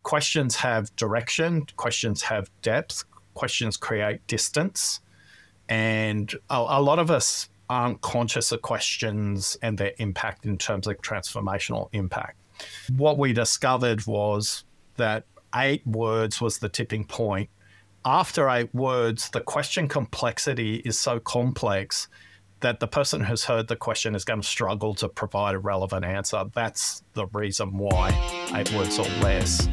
questions have direction, questions have depth, questions create distance. And a lot of us aren't conscious of questions and their impact in terms of transformational impact. What we discovered was that 8 words was the tipping point. After 8 words, the question complexity is so complex that the person who's heard the question is going to struggle to provide a relevant answer. That's the reason why 8 words or less.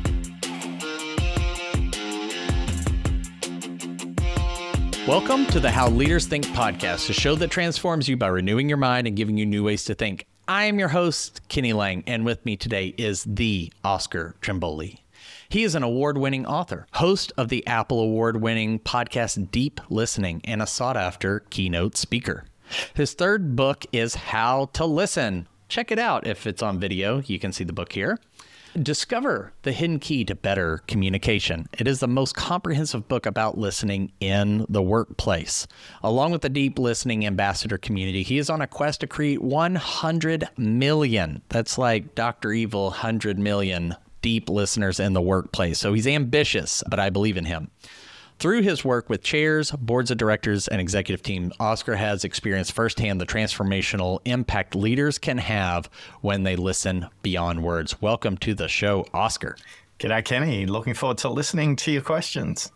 Welcome to the How Leaders Think podcast, a show that transforms you by renewing your mind and giving you new ways to think. I am your host, Kenny Lang, and with me today is the Oscar Trimboli. He is an award-winning author, host of the Apple Award-winning podcast Deep Listening, and a sought-after keynote speaker. His third book is How to Listen. Check it out if it's on video. You can see the book here. Discover the hidden key to better communication. It is the most comprehensive book about listening in the workplace. Along with the Deep Listening Ambassador community, he is on a quest to create 100 million. That's like Dr. Evil, 100 million deep listeners in the workplace. So he's ambitious, but I believe in him. Through his work with chairs, boards of directors, and executive team, Oscar has experienced firsthand the transformational impact leaders can have when they listen beyond words. Welcome to the show, Oscar. G'day, Kenny. Looking forward to listening to your questions.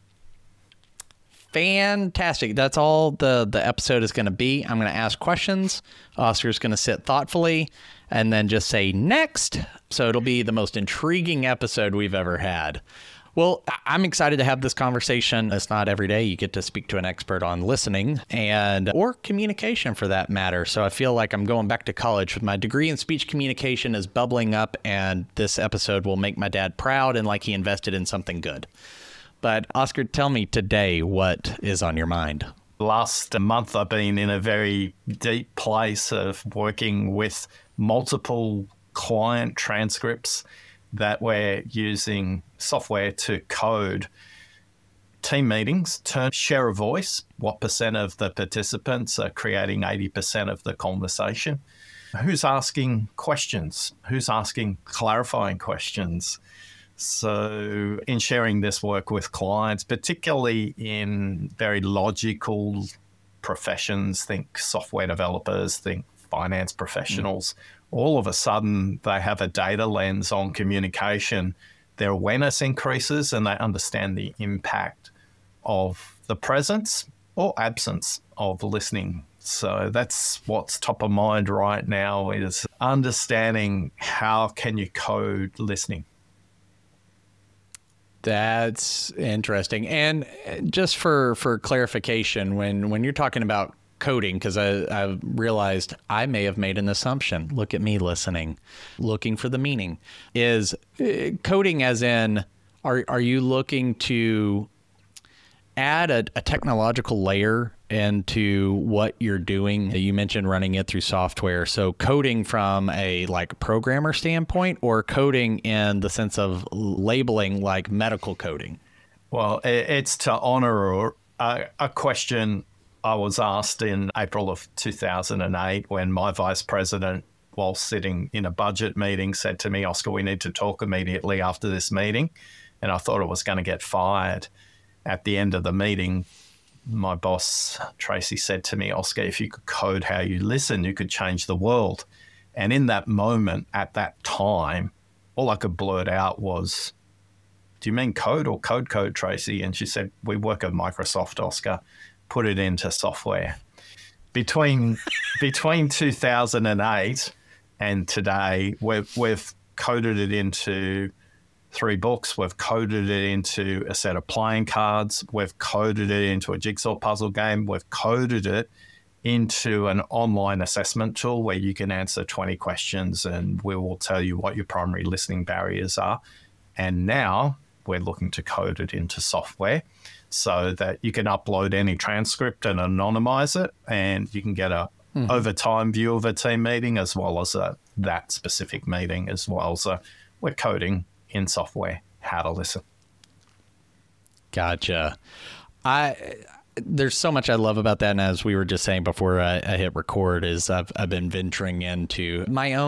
Fantastic. That's all the episode is going to be. I'm going to ask questions. Oscar's going to sit thoughtfully and then just say next. So it'll be the most intriguing episode we've ever had. Well, I'm excited to have this conversation. It's not every day you get to speak to an expert on listening or communication for that matter. So I feel like I'm going back to college with my degree in speech communication is bubbling up, and this episode will make my dad proud and like he invested in something good. But Oscar, tell me today what is on your mind. Last month, I've been in a very deep place of working with multiple client transcripts that we're using software to code team meetings, share a voice, what percent of the participants are creating 80% of the conversation, who's asking questions, who's asking clarifying questions. So in sharing this work with clients, particularly in very logical professions, think software developers, think finance professionals, all of a sudden they have a data lens on communication. Their awareness increases and they understand the impact of the presence or absence of listening. So that's what's top of mind right now, is understanding how can you code listening. That's interesting. And just for clarification, when you're talking about coding, because I realized I may have made an assumption. Look at me listening, looking for the meaning. Is coding as in, are you looking to add a technological layer into what you're doing? You mentioned running it through software. So coding from a programmer standpoint, or coding in the sense of labeling like medical coding? Well, it's to honor a question I was asked in April of 2008 when my vice president, while sitting in a budget meeting, said to me, "Oscar, we need to talk immediately after this meeting." And I thought I was going to get fired. At the end of the meeting, my boss, Tracy, said to me, "Oscar, if you could code how you listen, you could change the world." And in that moment, at that time, all I could blurt out was, "Do you mean code or code, Tracy?" And she said, "We work at Microsoft, Oscar. Put it into software." Between 2008 and today, we've coded it into 3 books. We've coded it into a set of playing cards. We've coded it into a jigsaw puzzle game. We've coded it into an online assessment tool where you can answer 20 questions and we will tell you what your primary listening barriers are. And now we're looking to code it into software so that you can upload any transcript and anonymize it, and you can get a overtime view of a team meeting as well as that specific meeting as well. So we're coding in software how to listen. Gotcha. There's so much I love about that. And as we were just saying before I hit record, is I've been venturing into my own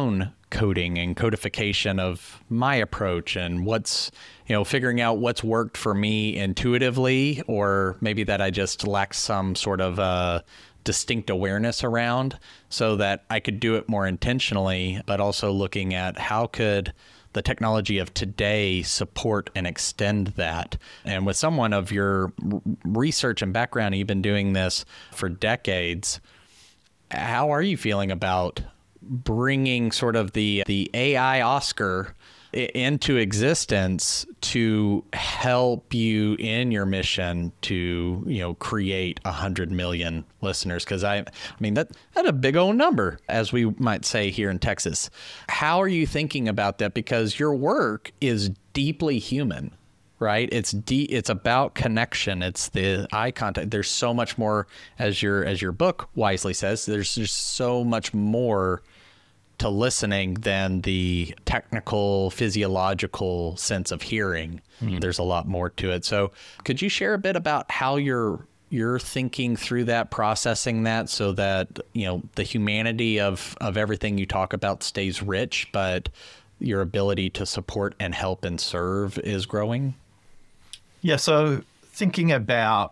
coding and codification of my approach and what's, figuring out what's worked for me intuitively, or maybe that I just lack some sort of distinct awareness around, so that I could do it more intentionally, but also looking at how could the technology of today support and extend that. And with someone of your research and background, you've been doing this for decades. How are you feeling about bringing sort of the AI Oscar into existence to help you in your mission to, create 100 million listeners? Because I mean, that's a big old number, as we might say here in Texas. How are you thinking about that? Because your work is deeply human, right? It's about connection. It's the eye contact. There's so much more, as your book wisely says, there's just so much more to listening than the technical, physiological sense of hearing. There's a lot more to it. So could you share a bit about how you're thinking through that, processing that, so that, the humanity of everything you talk about stays rich, but your ability to support and help and serve is growing? Yeah, so thinking about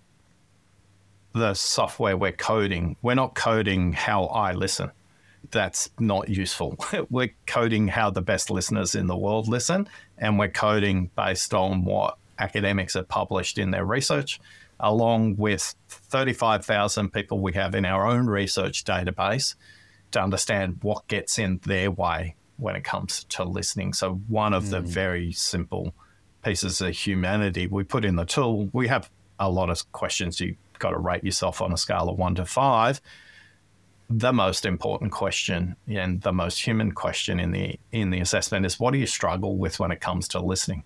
the software we're coding, we're not coding how I listen. That's not useful. We're coding how the best listeners in the world listen, and we're coding based on what academics have published in their research, along with 35,000 people we have in our own research database to understand what gets in their way when it comes to listening. So one of the very simple pieces of humanity we put in the tool, we have a lot of questions you've got to rate yourself on a scale of 1 to 5. The most important question and the most human question in the assessment is, what do you struggle with when it comes to listening?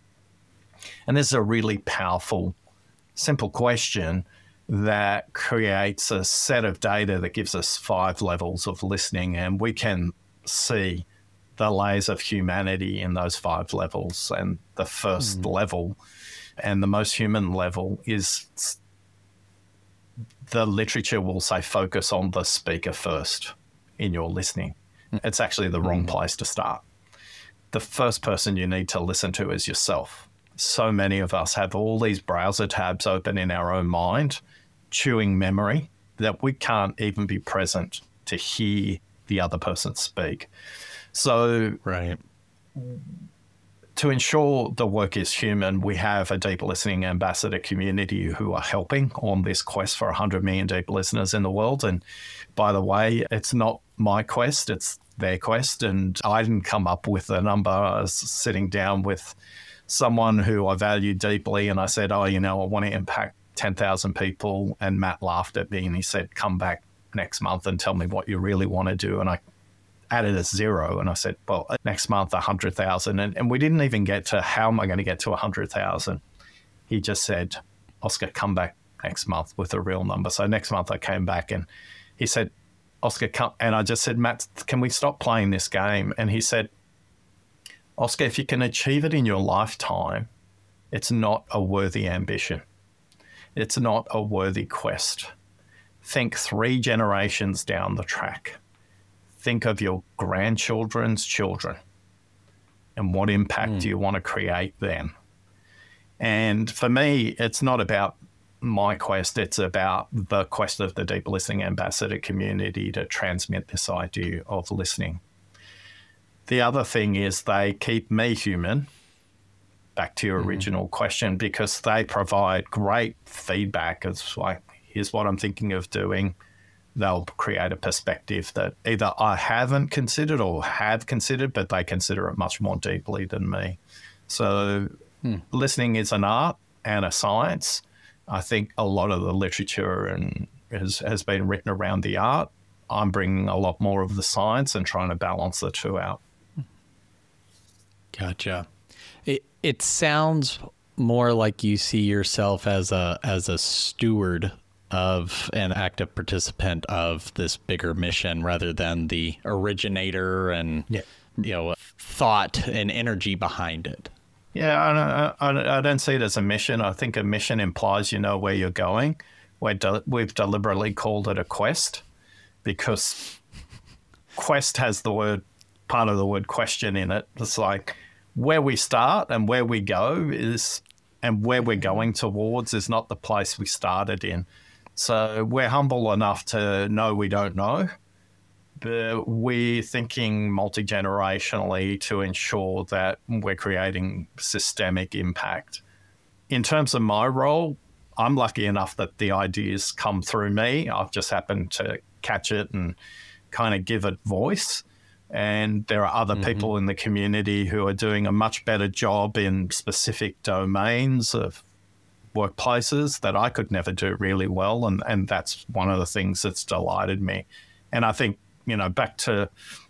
And this is a really powerful, simple question that creates a set of data that gives us 5 levels of listening, and we can see the layers of humanity in those 5 levels. And the first level, and the most human level, is the literature will say focus on the speaker first in your listening. It's actually the wrong place to start. The first person you need to listen to is yourself. So many of us have all these browser tabs open in our own mind, chewing memory, that we can't even be present to hear the other person speak. So right. To ensure the work is human, we have a deep listening ambassador community who are helping on this quest for 100 million deep listeners in the world. And by the way, it's not my quest, it's their quest. And I didn't come up with the number. I was sitting down with someone who I value deeply, and I said, I want to impact 10,000 people. And Matt laughed at me and he said, come back next month and tell me what you really want to do. And I added a 0, and I said, well, next month 100,000, and we didn't even get to how am I going to get to 100,000. He just said, Oscar, come back next month with a real number. So next month I came back and he said, Oscar, come. And I just said, Matt, can we stop playing this game? And he said, Oscar, if you can achieve it in your lifetime, it's not a worthy ambition. It's not a worthy quest. Think 3 generations down the track. Think of your grandchildren's children and what impact do you want to create then? And for me, it's not about my quest. It's about the quest of the deep listening ambassador community to transmit this idea of listening. The other thing is they keep me human, back to your original question, because they provide great feedback. It's like, here's what I'm thinking of doing. They'll create a perspective that either I haven't considered or have considered, but they consider it much more deeply than me. So listening is an art and a science. I think a lot of the literature has been written around the art. I'm bringing a lot more of the science and trying to balance the 2 out. Gotcha. It sounds more like you see yourself as a steward of an active participant of this bigger mission, rather than the originator and thought and energy behind it. Yeah, I don't see it as a mission. I think a mission implies you know where you're going. We've deliberately called it a quest because quest has the word part of the word question in it. It's like where we start and where we go is, and where we're going towards is not the place we started in. So we're humble enough to know we don't know, but we're thinking multi-generationally to ensure that we're creating systemic impact. In terms of my role, I'm lucky enough that the ideas come through me. I've just happened to catch it and kind of give it voice. And there are other people in the community who are doing a much better job in specific domains of workplaces that I could never do really well. And that's one of the things that's delighted me. And I think, back to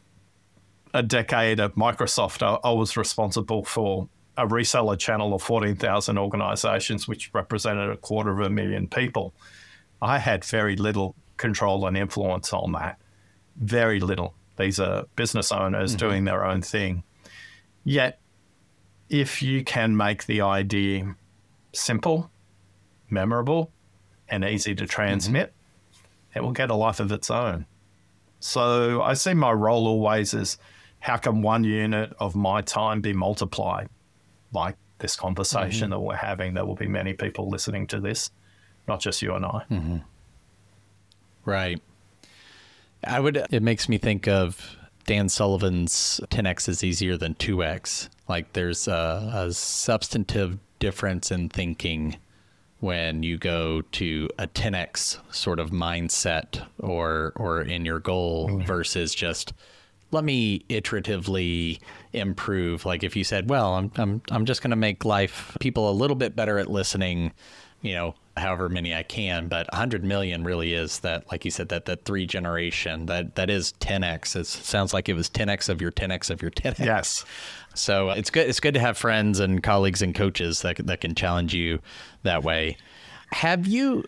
a decade at Microsoft, I was responsible for a reseller channel of 14,000 organizations, which represented 250,000 people. I had very little control and influence on that. Very little. These are business owners doing their own thing. Yet, if you can make the idea simple, memorable, and easy to transmit, it will get a life of its own. So I see my role always as how can one unit of my time be multiplied? Like this conversation that we're having, there will be many people listening to this, not just you and I. Right. It makes me think of Dan Sullivan's 10x is easier than 2x. Like there's a substantive difference in thinking when you go to a 10x sort of mindset or in your goal versus just let me iteratively improve. Like if you said, well, I'm just going to make people a little bit better at listening, however many I can, but 100 million really is that, like you said, that 3 generation, that is 10x. It sounds like it was 10x of your 10x of your 10x. Yes. So it's good to have friends and colleagues and coaches that can challenge you that way. Have you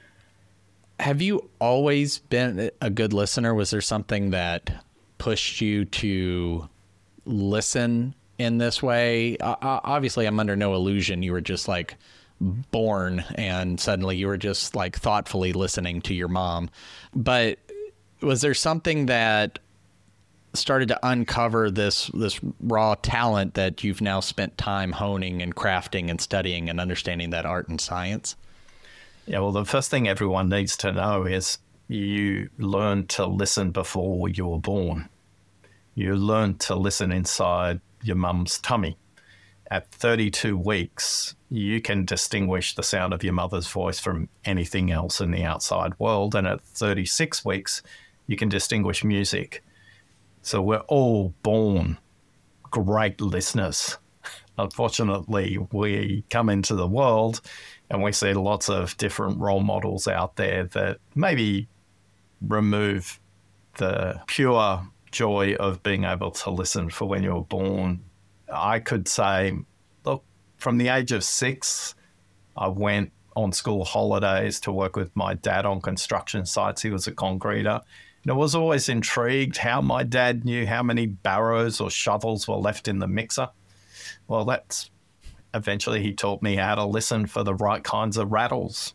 always been a good listener? Was there something that pushed you to listen in this way? Obviously, I'm under no illusion you were just like born and suddenly you were just like thoughtfully listening to your mom. But was there something that started to uncover this raw talent that you've now spent time honing and crafting and studying and understanding that art and science? Yeah, well, the first thing everyone needs to know is you learned to listen before you were born. You learned to listen inside your mum's tummy. At 32 weeks, you can distinguish the sound of your mother's voice from anything else in the outside world. And at 36 weeks, you can distinguish music. So we're all born great listeners. Unfortunately, we come into the world and we see lots of different role models out there that maybe remove the pure joy of being able to listen for when you were born. I could say, look, from the age of 6, I went on school holidays to work with my dad on construction sites. He was a concreter. And I was always intrigued how my dad knew how many barrows or shovels were left in the mixer. Well, eventually he taught me how to listen for the right kinds of rattles.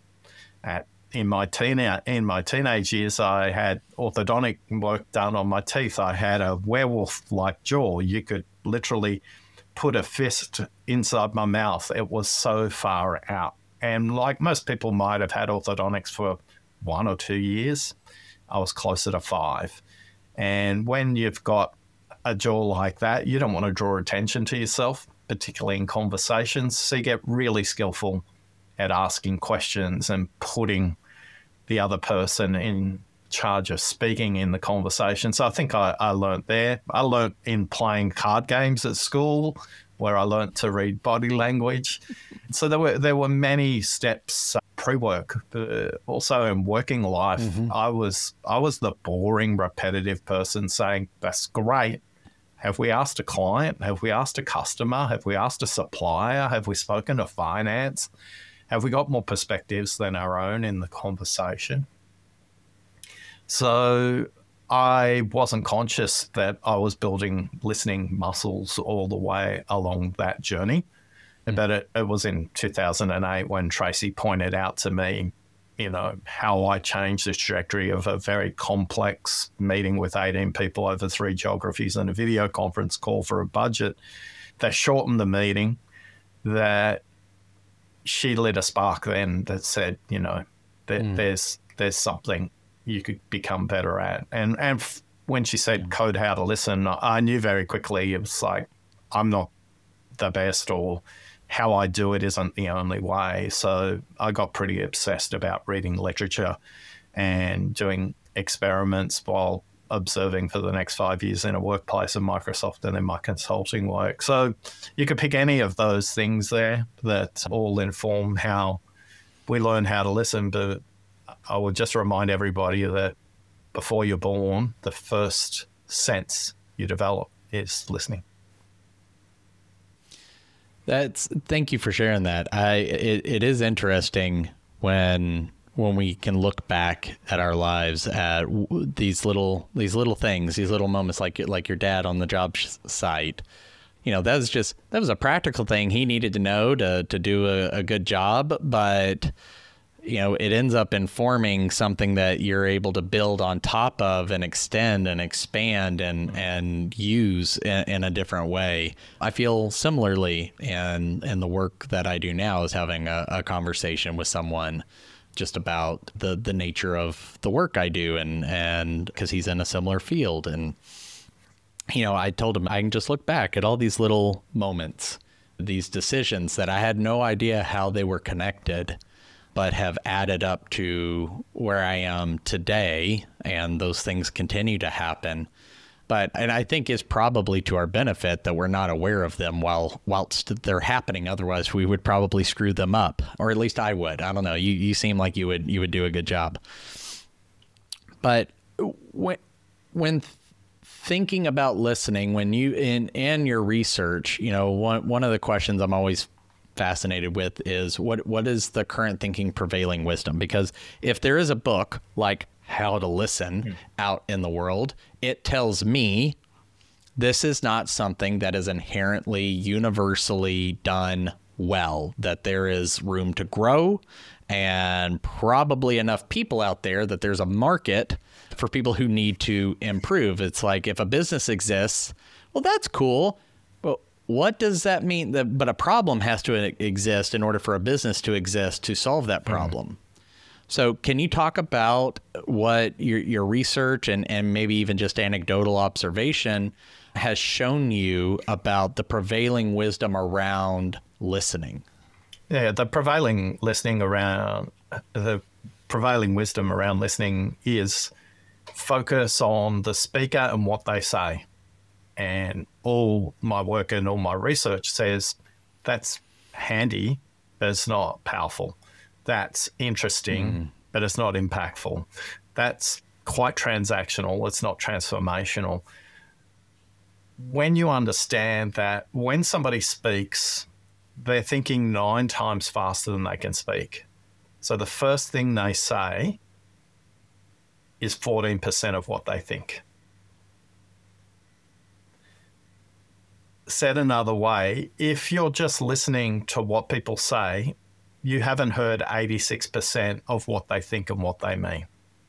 In my teenage years, I had orthodontic work done on my teeth. I had a werewolf-like jaw. You could literally put a fist inside my mouth. It was so far out. And like most people might have had orthodontics for 1 or 2 years, I was closer to 5. And when you've got a jaw like that, you don't want to draw attention to yourself, particularly in conversations. So you get really skillful at asking questions and putting the other person in charge of speaking in the conversation. So I think I learned there. I learned in playing card games at school where I learned to read body language. So there were many steps pre-work, but also in working life. I was the boring, repetitive person saying, that's great. Have we asked a client? Have we asked a customer? Have we asked a supplier? Have we spoken to finance? Have we got more perspectives than our own in the conversation? So I wasn't conscious that I was building listening muscles all the way along that journey. But it was in 2008 when Tracy pointed out to me, how I changed the trajectory of a very complex meeting with 18 people over 3 geographies and a video conference call for a budget. They shortened the meeting. That she lit a spark then that said, there's something you could become better at. And when she said code how to listen, I knew very quickly it was like, I'm not the best, or how I do it isn't the only way. So I got pretty obsessed about reading literature and doing experiments while observing for the next 5 years in a workplace at Microsoft and in my consulting work. So you could pick any of those things there that all inform how we learn how to listen. But I would just remind everybody that before you're born, the first sense you develop is listening. Thank you for sharing that. It is interesting when we can look back at our lives at these little things, these little moments, like your dad on the job site. That was a practical thing he needed to know to do a good job, but it ends up informing something that you're able to build on top of and extend and expand and use in a different way. I feel similarly in the work that I do now is having a conversation with someone just about the nature of the work I do and because he's in a similar field. And, I told him I can just look back at all these little moments, these decisions that I had no idea how they were connected, but have added up to where I am today, and those things continue to happen. And I think it's probably to our benefit that we're not aware of them whilst they're happening. Otherwise, we would probably screw them up, or at least I would. I don't know. You seem like you would do a good job. But when thinking about listening, when you in your research, one of the questions I'm always fascinated with is what is the current thinking prevailing wisdom? Because if there is a book like How to Listen out in the world, it tells me this is not something that is inherently universally done well, that there is room to grow and probably enough people out there that there's a market for people who need to improve. It's like if a business exists, well, that's cool. What does that mean? But a problem has to exist in order for a business to exist to solve that problem. So can you talk about what your research and maybe even just anecdotal observation has shown you about the prevailing wisdom around listening? Yeah, the prevailing wisdom around listening is focus on the speaker and what they say. And all my work and all my research says that's handy, but it's not powerful. That's interesting, but it's not impactful. That's quite transactional. It's not transformational. When you understand that when somebody speaks, they're thinking 9 times faster than they can speak. So the first thing they say is 14% of what they think. Said another way, if you're just listening to what people say, you haven't heard 86% of what they think and what they mean.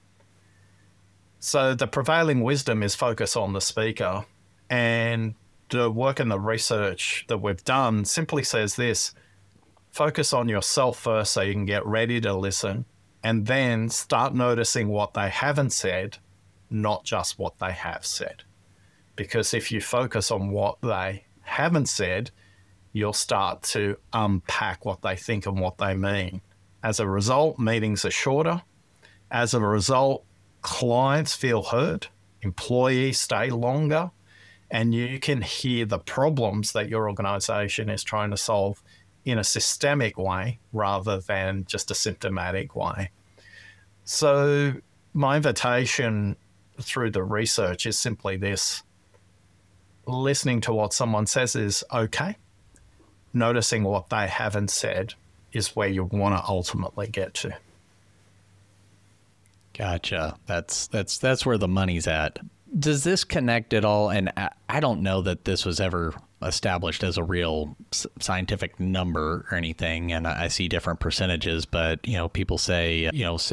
So the prevailing wisdom is focus on the speaker. And the work and the research that we've done simply says this: focus on yourself first so you can get ready to listen, and then start noticing what they haven't said, not just what they have said. Because if you focus on what they haven't said, you'll start to unpack what they think and what they mean. As a result, meetings are shorter. As a result, clients feel heard, employees stay longer, and you can hear the problems that your organization is trying to solve in a systemic way rather than just a symptomatic way. So my invitation through the research is simply this: listening to what someone says is okay. Noticing what they haven't said is where you want to ultimately get to. Gotcha. That's where the money's at. Does this connect at all? And I don't know that this was ever established as a real scientific number or anything, and I see different percentages, but people say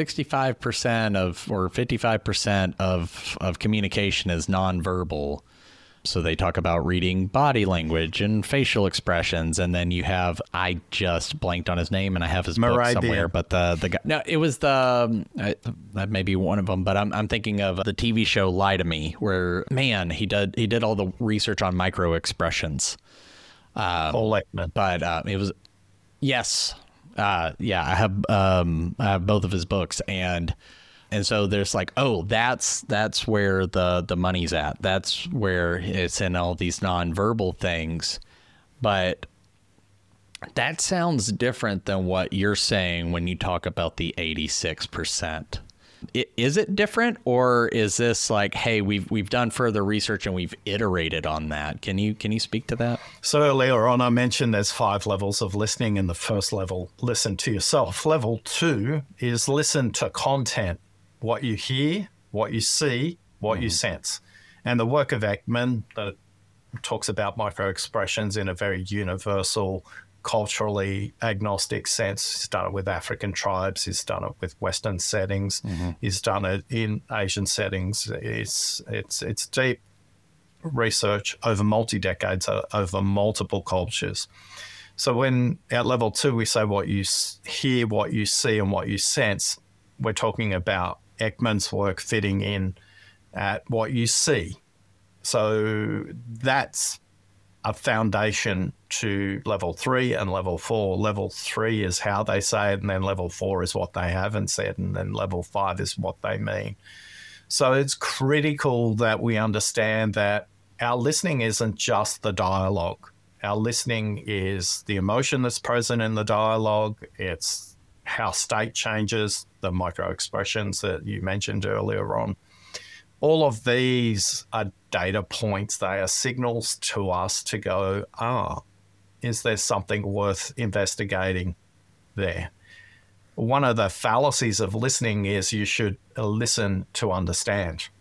65% of or 55% of communication is nonverbal. So they talk about reading body language and facial expressions, and then you have, I just blanked on his name, and I have his book somewhere, but the guy, no, it was that may be one of them, but I'm thinking of the TV show Lie to Me, where he did all the research on micro expressions. Paul Ekman. But it was, yes, I have both of his books, and so there's like, oh, that's where the money's at. That's where it's in all these nonverbal things. But that sounds different than what you're saying when you talk about the 86%. Is it different, or is this like, hey, we've done further research and we've iterated on that? Can you speak to that? So earlier on, I mentioned there's 5 levels of listening. And the first level, listen to yourself. Level 2 is listen to content. What you hear, what you see, what you sense. And the work of Ekman that talks about micro-expressions in a very universal, culturally agnostic sense. He's done it with African tribes. He's done it with Western settings. He's done it in Asian settings. It's deep research over multi-decades, over multiple cultures. So when at level 2 we say what you hear, what you see, and what you sense, we're talking about Ekman's work fitting in at what you see. So that's a foundation to level 3 and level 4. Level 3 is how they say it, and then level 4 is what they haven't said, and then level 5 is what they mean. So it's critical that we understand that our listening isn't just the dialogue. Our listening is the emotion that's present in the dialogue. It's how state changes, the micro-expressions that you mentioned earlier on. All of these are data points. They are signals to us to go, is there something worth investigating there? One of the fallacies of listening is you should listen to understand.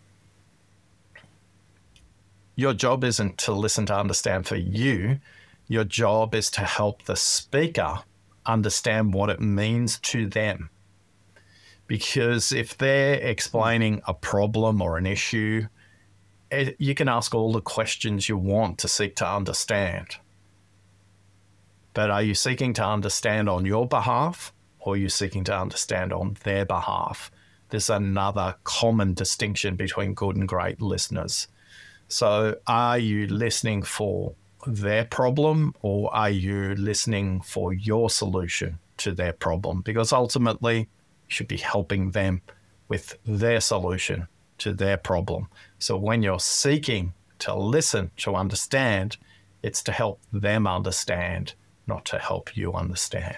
Your job isn't to listen to understand for you. Your job is to help the speaker understand what it means to them. Because if they're explaining a problem or an issue, you can ask all the questions you want to seek to understand. But are you seeking to understand on your behalf, or are you seeking to understand on their behalf? There's another common distinction between good and great listeners. So are you listening for their problem, or are you listening for your solution to their problem? Because ultimately, you should be helping them with their solution to their problem. So when you're seeking to listen, to understand, it's to help them understand, not to help you understand.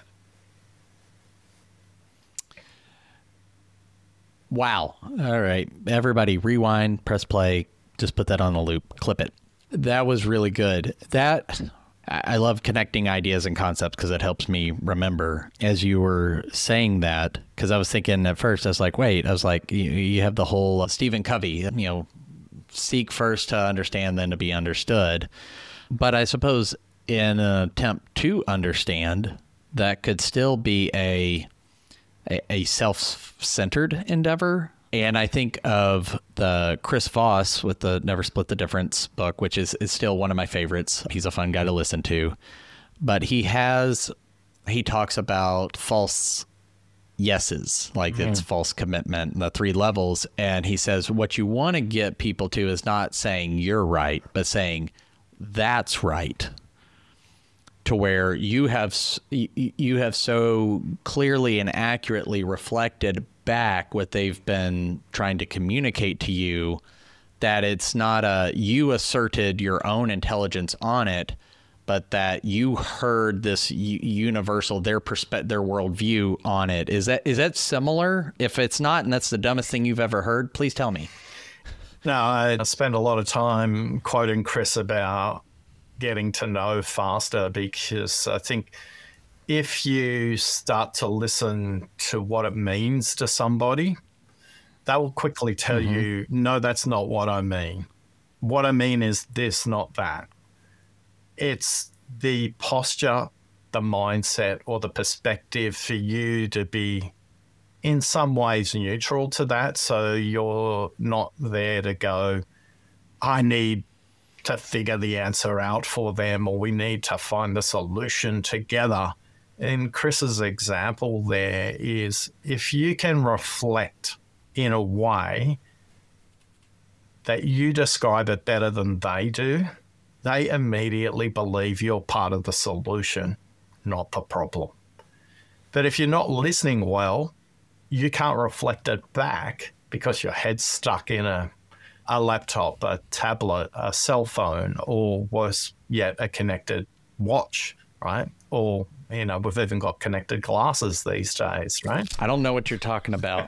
Wow. All right. Everybody rewind, press play, just put that on a loop, clip it. That was really good. I love connecting ideas and concepts because it helps me remember. As you were saying that, because I was thinking at first, I was like, you have the whole Stephen Covey, seek first to understand, then to be understood. But I suppose in an attempt to understand, that could still be a self-centered endeavor. And I think of the Chris Voss with the Never Split the Difference book, which is still one of my favorites. He's a fun guy to listen to. But he talks about false yeses, like it's false commitment, the 3 levels. And he says what you want to get people to is not saying you're right, but saying that's right. To where you have so clearly and accurately reflected back what they've been trying to communicate to you, that it's not you asserted your own intelligence on it, but that you heard this universal, their worldview on it. Is that similar? If it's not, and that's the dumbest thing you've ever heard, please tell me. No, I spend a lot of time quoting Chris about getting to know faster, because I think if you start to listen to what it means to somebody, that will quickly tell you, no, that's not what I mean. What I mean is this, not that. it's the posture, the mindset, or the perspective for you to be in some ways neutral to that. So you're not there to go, I need to figure the answer out for them, or we need to find the solution together. In Chris's example there is, if you can reflect in a way that you describe it better than they do, they immediately believe you're part of the solution, not the problem. But if you're not listening well, you can't reflect it back because your head's stuck in a laptop, a tablet, a cell phone, or worse yet, a connected watch, right? Or, we've even got connected glasses these days, right? I don't know what you're talking about.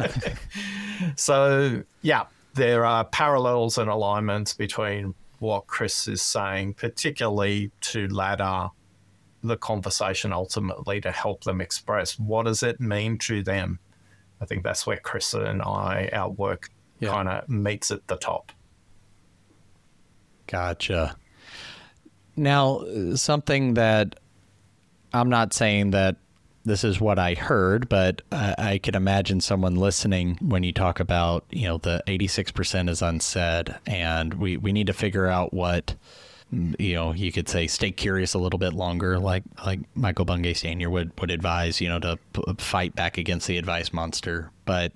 So, yeah, there are parallels and alignments between what Chris is saying, particularly to ladder the conversation ultimately to help them express what does it mean to them. I think that's where Chris and our work kind of meets at the top. Gotcha. Now, something that I'm not saying that this is what I heard, but I could imagine someone listening when you talk about, the 86% is unsaid, and we need to figure out what, you could say, stay curious a little bit longer, like Michael Bungay Sr. would advise, to fight back against the advice monster. But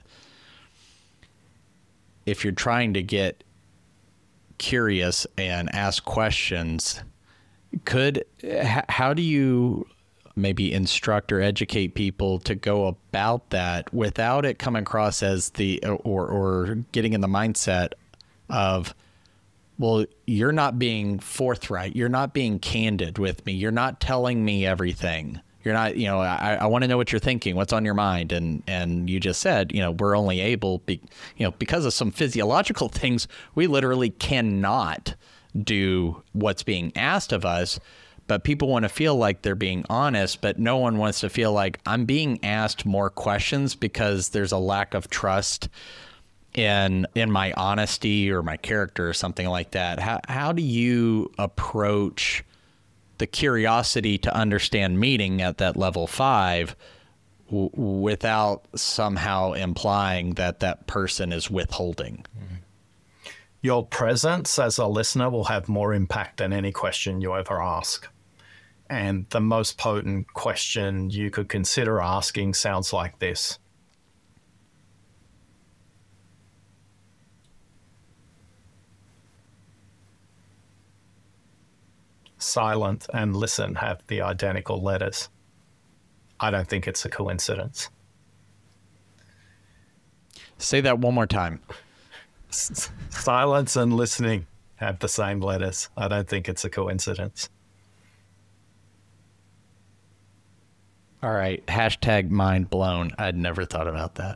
if you're trying to get curious and ask questions, how do you maybe instruct or educate people to go about that without it coming across as or getting in the mindset of, well, you're not being forthright, you're not being candid with me, you're not telling me everything. You're not, I want to know what you're thinking, what's on your mind. And you just said, we're only able, because of some physiological things, we literally cannot do what's being asked of us. But people want to feel like they're being honest, but no one wants to feel like I'm being asked more questions because there's a lack of trust in my honesty or my character or something like that. How do you approach the curiosity to understand meaning at that level 5 without somehow implying that person is withholding? Your presence as a listener will have more impact than any question you ever ask. And the most potent question you could consider asking sounds like this. Silent and listen have the identical letters. I don't think it's a coincidence. Say that one more time. Silence and listening have the same letters. I don't think it's a coincidence. All right. Hashtag mind blown. I'd never thought about that.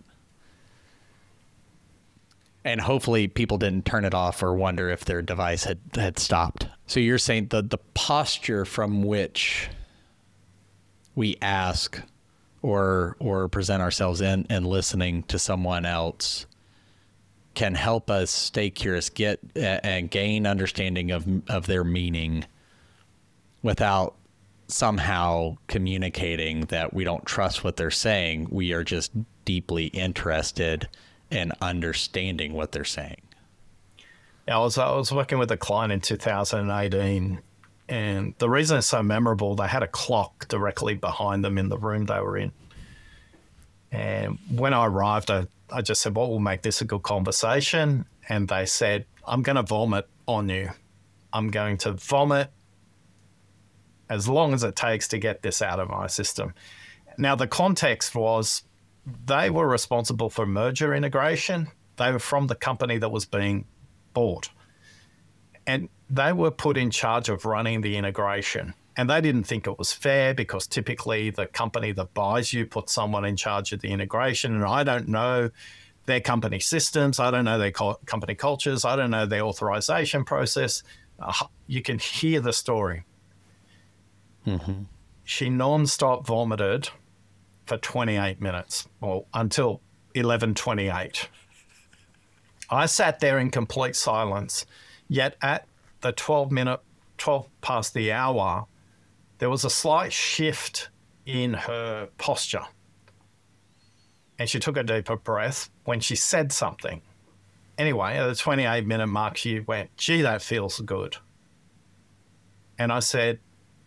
And hopefully people didn't turn it off or wonder if their device had stopped. So you're saying the posture from which we ask or present ourselves in and listening to someone else can help us stay curious, get and gain understanding of their meaning without somehow communicating that we don't trust what they're saying. We are just deeply interested in understanding what they're saying. Yeah, I was working with a client in 2018, and the reason it's so memorable, they had a clock directly behind them in the room they were in. And when I arrived, I just said, what will make this a good conversation? And they said, I'm going to vomit on you. I'm going to vomit as long as it takes to get this out of my system. Now, the context was they were responsible for merger integration. They were from the company that was being bought. And they were put in charge of running the integration. And they didn't think it was fair because typically the company that buys you puts someone in charge of the integration. And I don't know their company systems. I don't know their company cultures. I don't know their authorization process. You can hear the story. Mm-hmm. She nonstop vomited for 28 minutes, or until 11:28. I sat there in complete silence, yet at the 12-minute 12 past the hour, there was a slight shift in her posture. And she took a deeper breath when she said something. Anyway, at the 28-minute mark, she went, "Gee, that feels good." And I said,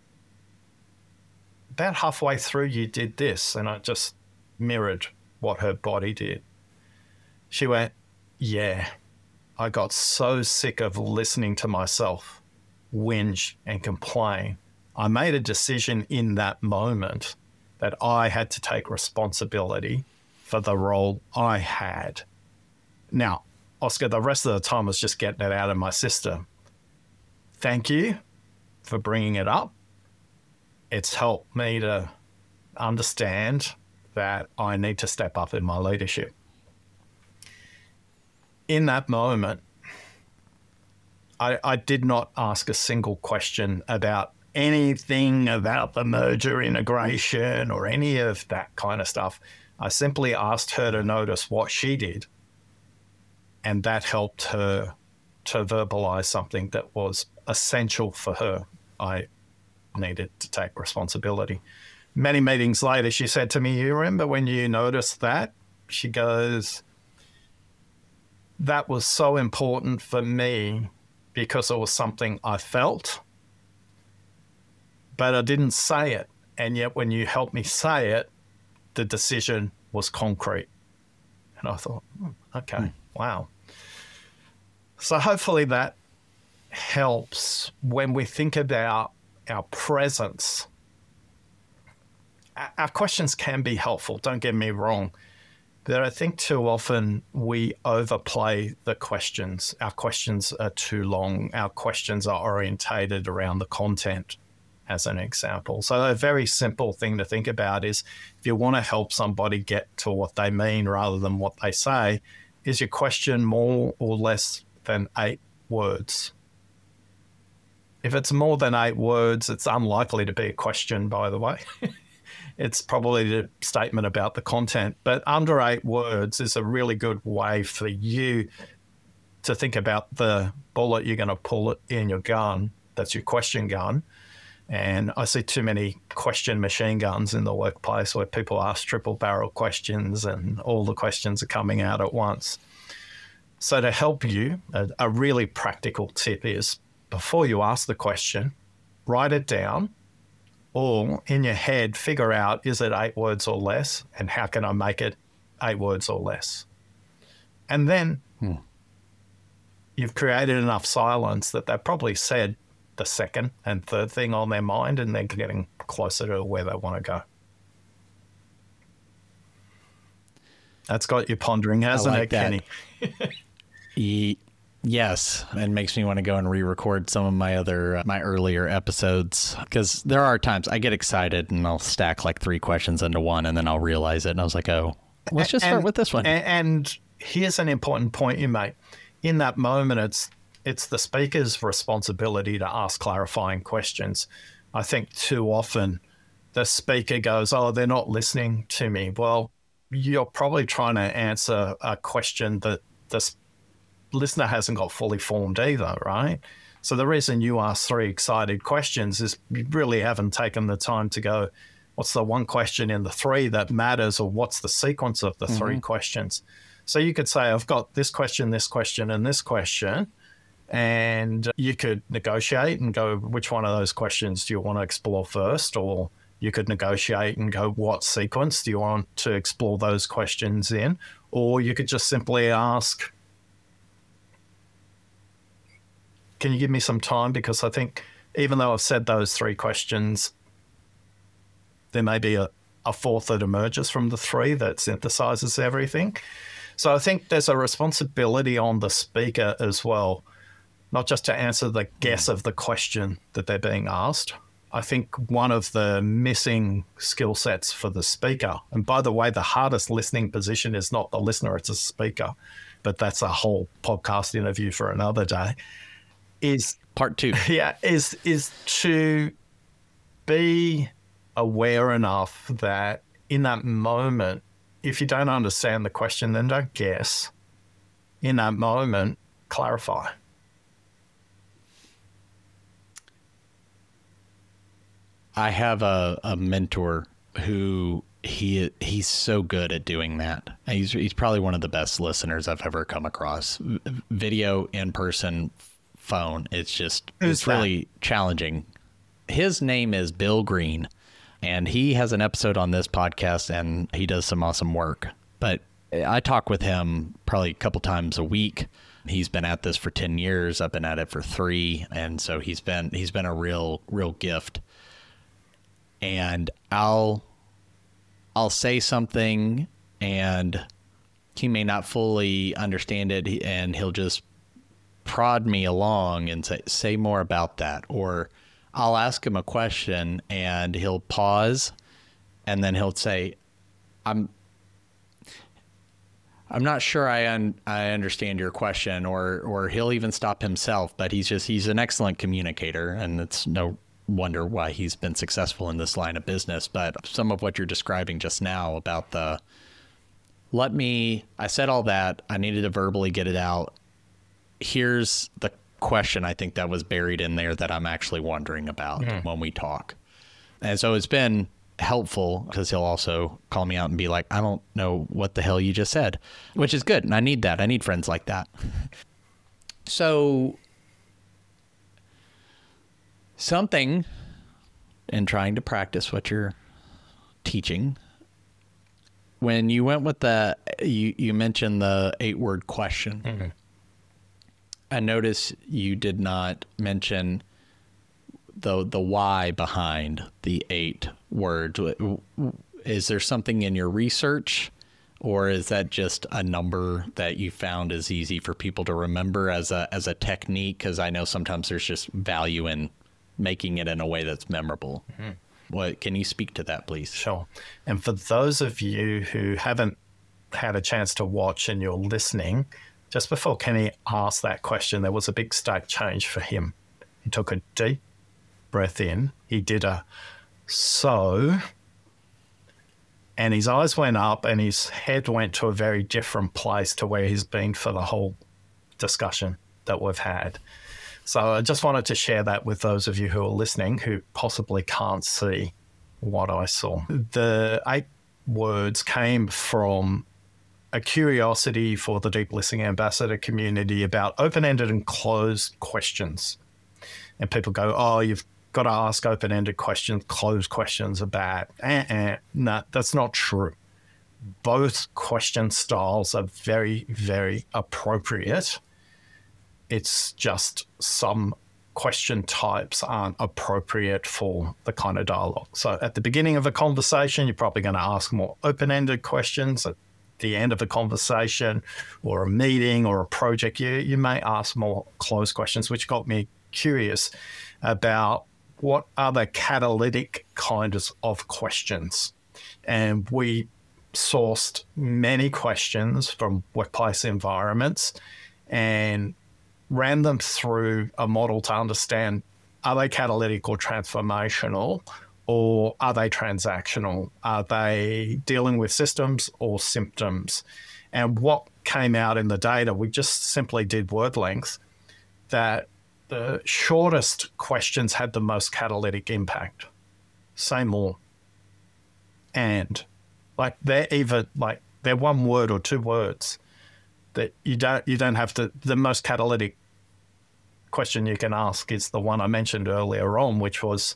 "About halfway through, you did this." And I just mirrored what her body did. She went, "Yeah, I got so sick of listening to myself whinge and complain. I made a decision in that moment that I had to take responsibility for the role I had." Now, Oscar, the rest of the time was just getting it out of my system. Thank you for bringing it up. It's helped me to understand that I need to step up in my leadership. In that moment, I did not ask a single question about anything about the merger integration or any of that kind of stuff. I simply asked her to notice what she did, and that helped her to verbalize something that was essential for her. I needed to take responsibility. Many meetings later, she said to me, "You remember when you noticed that?" She goes, "That was so important for me because it was something I felt, but I didn't say it. And yet when you helped me say it, the decision was concrete." And I thought, okay, wow. So hopefully that helps when we think about our presence. Our questions can be helpful, don't get me wrong. But I think too often we overplay the questions. Our questions are too long. Our questions are orientated around the content, as an example. So a very simple thing to think about is if you want to help somebody get to what they mean rather than what they say, is your question more or less than 8 words? If it's more than 8 words, it's unlikely to be a question, by the way. It's probably a statement about the content. But under 8 words is a really good way for you to think about the bullet you're going to pull in your gun. That's your question gun. And I see too many question machine guns in the workplace where people ask triple barrel questions and all the questions are coming out at once. So to help you, a really practical tip is before you ask the question, write it down, or in your head, figure out, is it 8 words or less? And how can I make it 8 words or less? And then you've created enough silence that they've probably said the second and third thing on their mind, and they're getting closer to where they want to go. That's got you pondering, hasn't it, Kenny? Yes, and makes me want to go and re-record some of my earlier episodes, because there are times I get excited and I'll stack like 3 questions into one, and then I'll realize it, and I was like, oh, let's just start with this one. And here's an important point you make. In that moment, it's the speaker's responsibility to ask clarifying questions. I think too often the speaker goes, "Oh, they're not listening to me." Well, you're probably trying to answer a question that the listener hasn't got fully formed either, right? So the reason you ask 3 excited questions is you really haven't taken the time to go, what's the one question in the 3 that matters, or what's the sequence of the 3 questions? So you could say, I've got this question, and this question, and you could negotiate and go, which one of those questions do you want to explore first? Or you could negotiate and go, what sequence do you want to explore those questions in? Or you could just simply ask, can you give me some time? Because I think even though I've said those 3 questions, there may be a 4th that emerges from the 3 that synthesizes everything. So I think there's a responsibility on the speaker as well, not just to answer the guess of the question that they're being asked. I think one of the missing skill sets for the speaker, and by the way, the hardest listening position is not the listener, it's a speaker, but that's a whole podcast interview for another day, is part 2. Yeah, is to be aware enough that in that moment, if you don't understand the question, then don't guess. In that moment, clarify. I have a mentor who he's so good at doing that. He's probably one of the best listeners I've ever come across. Video, in person, phone. It's really challenging. His name is Bill Green, and he has an episode on this podcast, and he does some awesome work. But I talk with him probably a couple times a week. He's been at this for 10 years. I've been at it for 3. And so he's been a real gift. And I'll say something and he may not fully understand it, and he'll just prod me along and say more about that. Or I'll ask him a question and he'll pause and then he'll say, I'm not sure I understand your question, or he'll even stop himself, but he's an excellent communicator, and it's no wonder why he's been successful in this line of business. But some of what you're describing just now about I said all that, I needed to verbally get it out. Here's the question I think that was buried in there that I'm actually wondering about when we talk. And so it's been helpful, because he'll also call me out and be like, I don't know what the hell you just said, which is good. And I need that. I need friends like that. So something in trying to practice what you're teaching, when you went with you mentioned the 8-word question, I noticed you did not mention the why behind the 8 words. Is there something in your research, or is that just a number that you found is easy for people to remember as a technique? Because I know sometimes there's just value in making it in a way that's memorable. What can you speak to that, please? Sure. And for those of you who haven't had a chance to watch and you're listening, just before Kenny asked that question, there was a big state change for him. He took a deep breath in. He did a so, and his eyes went up and his head went to a very different place to where he's been for the whole discussion that we've had. So I just wanted to share that with those of you who are listening who possibly can't see what I saw. The 8 words came from a curiosity for the Deep Listening Ambassador community about open-ended and closed questions. And people go, oh, you've got to ask open-ended questions, closed questions are bad. No, that's not true. Both question styles are very, very appropriate. It's just some question types aren't appropriate for the kind of dialogue. So at the beginning of a conversation, you're probably going to ask more open-ended questions. At the end of a conversation or a meeting or a project, you may ask more closed questions, which got me curious about what are the catalytic kinds of questions. And we sourced many questions from workplace environments and ran them through a model to understand, are they catalytic or transformational, or are they transactional? Are they dealing with systems or symptoms? And what came out in the data, we just simply did word length, that the shortest questions had the most catalytic impact. Say more. And they're 1 word or 2 words. That you don't have to. The most catalytic question you can ask is the one I mentioned earlier on, which was,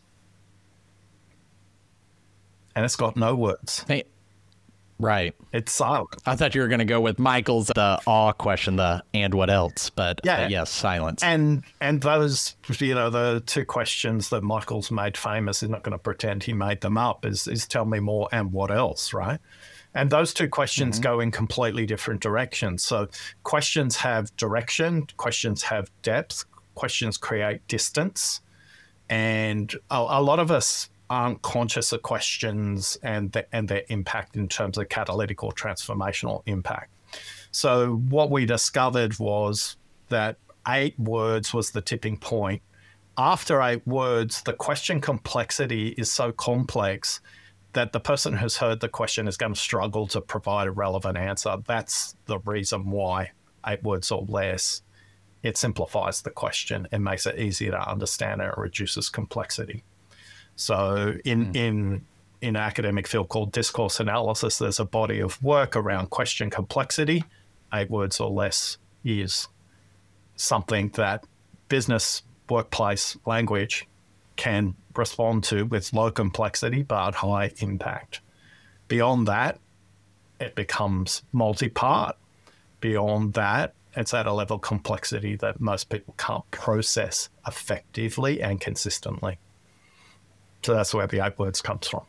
and it's got no words. Hey, right. It's silent. I thought you were going to go with Michael's the awe question, the and what else, but yes, silence. And those, the 2 questions that Michael's made famous, he's not going to pretend he made them up, is tell me more and what else, right? And those 2 questions go in completely different directions. So questions have direction, questions have depth, questions create distance. And a lot of us aren't conscious of questions and their impact in terms of catalytic or transformational impact. So what we discovered was that 8 words was the tipping point. After 8 words, the question complexity is so complex that the person who's heard the question is going to struggle to provide a relevant answer. That's the reason why 8 words or less. It simplifies the question and makes it easier to understand, and it reduces complexity. So in an academic field called discourse analysis, there's a body of work around question complexity. 8 words or less is something that business workplace language can respond to with low complexity but high impact. Beyond that, it becomes multi-part. Beyond that, it's at a level of complexity that most people can't process effectively and consistently. So that's where the 8 words comes from.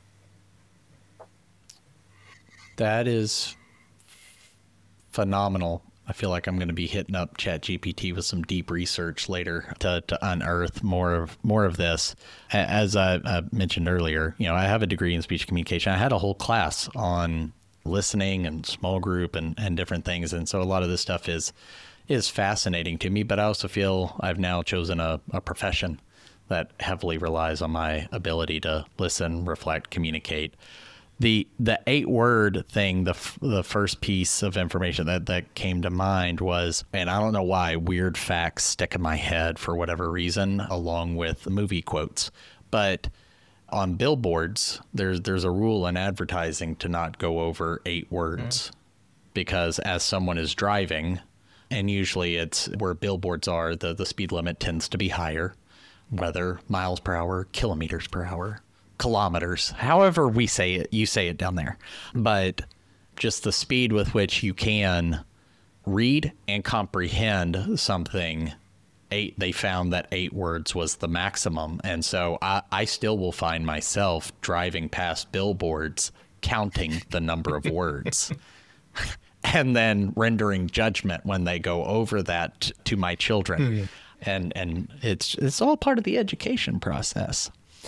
That is phenomenal. I feel like I'm going to be hitting up ChatGPT with some deep research later to unearth more of this. As I mentioned earlier, I have a degree in speech communication. I had a whole class on listening and small group and different things. And so a lot of this stuff is fascinating to me, but I also feel I've now chosen a profession that heavily relies on my ability to listen, reflect, communicate. The 8-word thing, the first piece of information that came to mind was, and I don't know why, weird facts stick in my head for whatever reason, along with the movie quotes. But on billboards, there's a rule in advertising to not go over 8 words, because as someone is driving, and usually it's where billboards are, the speed limit tends to be higher, whether miles per hour, kilometers per hour, kilometers, however we say it, you say it down there. But just the speed with which you can read and comprehend something, they found that 8 words was the maximum. And so I still will find myself driving past billboards, counting the number of words, and then rendering judgment when they go over that to my children. And it's all part of the education process.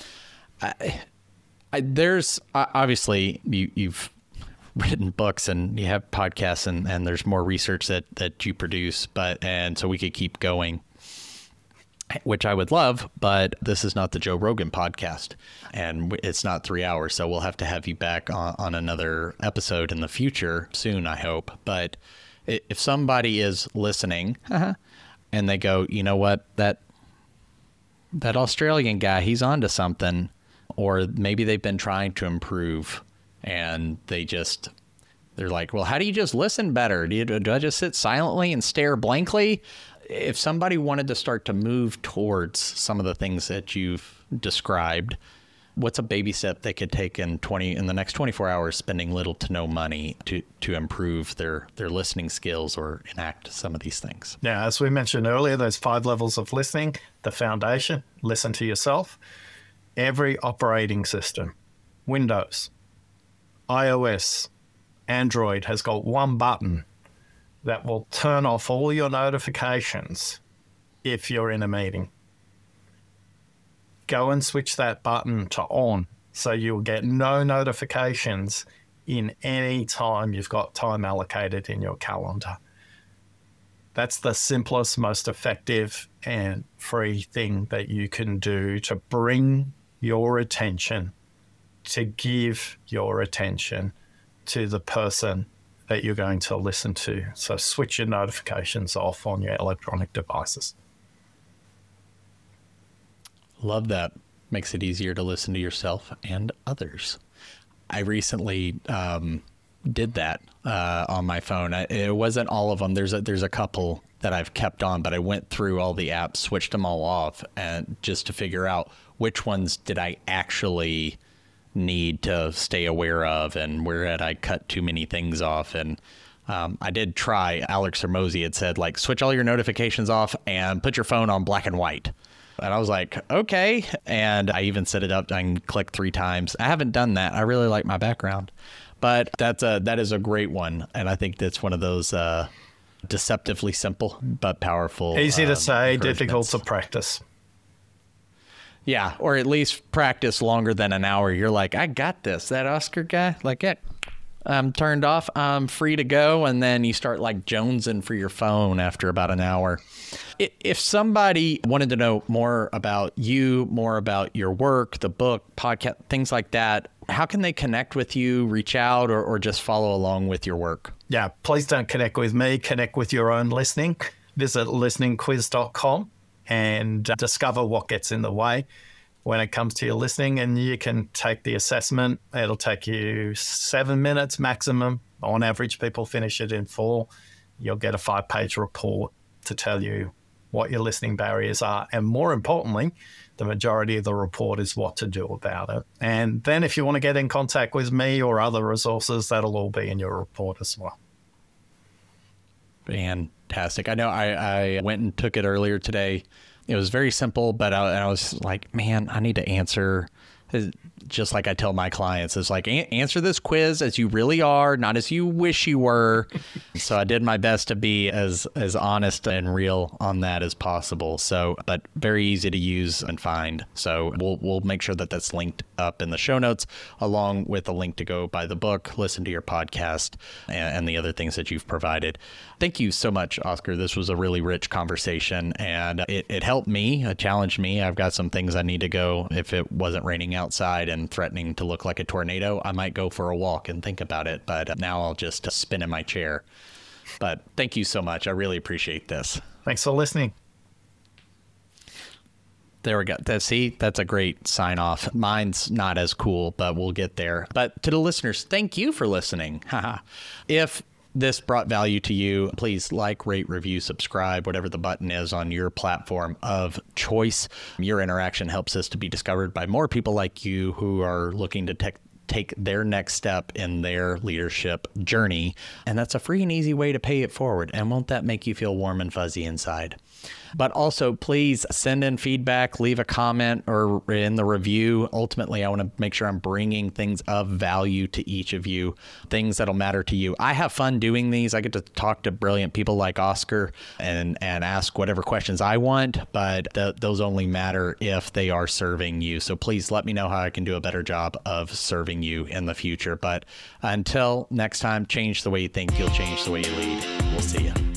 There's obviously you've written books and you have podcasts and there's more research that you produce, and so we could keep going, which I would love, but this is not the Joe Rogan podcast and it's not 3 hours. So we'll have to have you back on another episode in the future soon, I hope. But if somebody is listening and they go, you know what, that Australian guy, he's onto something, or maybe they've been trying to improve and they're like, well, how do you just listen better? Do I just sit silently and stare blankly? If somebody wanted to start to move towards some of the things that you've described, what's a baby step they could take in the next 24 hours, spending little to no money to improve their listening skills or enact some of these things? Now, as we mentioned earlier, those 5 levels of listening, the foundation, listen to yourself. Every operating system, Windows, iOS, Android, has got one button that will turn off all your notifications if you're in a meeting. Go and switch that button to on so you'll get no notifications in any time you've got time allocated in your calendar. That's the simplest, most effective and free thing that you can do to bring your attention, to give your attention to the person that you're going to listen to. So switch your notifications off on your electronic devices. Love that. Makes it easier to listen to yourself and others. I recently did that on my phone. It wasn't all of them. There's a couple that I've kept on, but I went through all the apps, switched them all off, and just to figure out which ones did I actually need to stay aware of and where had I cut too many things off. And I did try. Alex Hormozy had said, like, switch all your notifications off and put your phone on black and white. And I was like, okay. And I even set it up. I can click 3 times. I haven't done that. I really like my background, but that is a great one. And I think that's one of those deceptively simple but powerful. Easy to say, difficult to practice. Yeah, or at least practice longer than an hour. You're like, I got this. That Oscar guy, like, yeah, I'm turned off. I'm free to go. And then you start like jonesing for your phone after about an hour. If somebody wanted to know more about you, more about your work, the book, podcast, things like that, how can they connect with you, reach out, or just follow along with your work? Yeah, please don't connect with me. Connect with your own listening. Visit listeningquiz.com and discover what gets in the way. when it comes to your listening, and you can take the assessment. It'll take you 7 minutes maximum. On average, people finish it in 4. You'll get a 5-page report to tell you what your listening barriers are. And more importantly, the majority of the report is what to do about it. And then if you want to get in contact with me or other resources, that'll all be in your report as well. Fantastic. I know I went and took it earlier today. It was very simple, but I was like, man, I need to answer, just like I tell my clients, it's like, answer this quiz as you really are, not as you wish you were. So I did my best to be as honest and real on that as possible. So, but very easy to use and find. So we'll make sure that that's linked up in the show notes, along with a link to go buy the book, listen to your podcast, and the other things that you've provided. Thank you so much, Oscar. This was a really rich conversation, and it helped me, it challenged me. I've got some things I need to go. If it wasn't raining outside and threatening to look like a tornado, I might go for a walk and think about it. But now I'll just spin in my chair. But thank you so much. I really appreciate this. Thanks for listening. There we go. See, that's a great sign off. Mine's not as cool, but we'll get there. But to the listeners, thank you for listening. If this brought value to you, please like, rate, review, subscribe, whatever the button is on your platform of choice. Your interaction helps us to be discovered by more people like you who are looking to take their next step in their leadership journey. And that's a free and easy way to pay it forward. And won't that make you feel warm and fuzzy inside? But also, please send in feedback, leave a comment or in the review. Ultimately, I want to make sure I'm bringing things of value to each of you, things that'll matter to you. I have fun doing these. I get to talk to brilliant people like Oscar and ask whatever questions I want, but those only matter if they are serving you. So please let me know how I can do a better job of serving you in the future. But until next time, change the way you think, you'll change the way you lead. We'll see you.